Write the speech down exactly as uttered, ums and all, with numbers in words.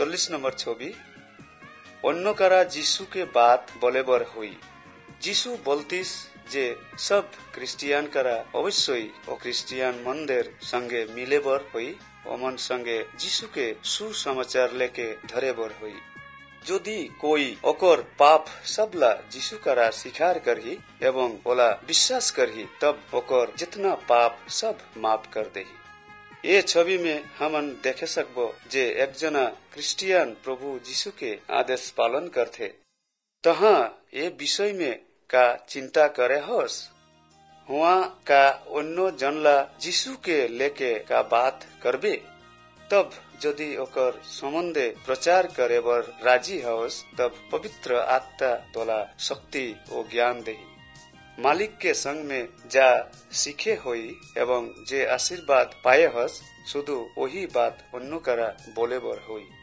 चल्लिस number छवि अन्य करा जीसु के बात बोले बर हुई। जीसु बोलतीस जे सब क्रिस्टियन करा अवश्य ओ क्रिस्टियन मंदिर संगे मिले बर हुई ओमन संगे जीसु के सुसमाचार लेके धरे बर हुई। यदि कोई ओकर पाप सबला जीसु करा स्वीकार करही एवं ओला विश्वास करही तब ओकर जितना पाप सब माफ कर देही। ये छवि में हमन देखे सकबो जे एक जना क्रिस्टियन प्रभु जीसु के आदेश पालन करथे। तहाँ ये विषय में का चिंता करे होस हुआ का अन्य जनला जीसु के लेके का बात करबे तब यदि ओकर संबंधे प्रचार करे बर राजी होस तब पवित्र आत्मा तोला शक्ति और ज्ञान देही। मालिक के संग में जा सीखे होई एवं जे आशीर्वाद पाए हस शुद्ध वही बात अन्य करा बोले बर होई।